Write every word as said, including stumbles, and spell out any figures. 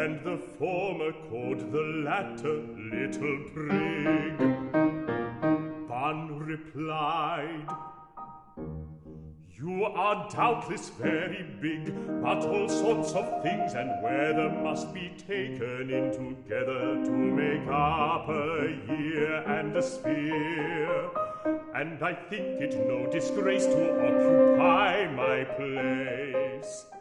and the former called the latter Little Prig. Bun replied, "You are doubtless very big, but all sorts of things and weather must be taken in together to make up a year and a sphere. And I think it no disgrace to occupy my place.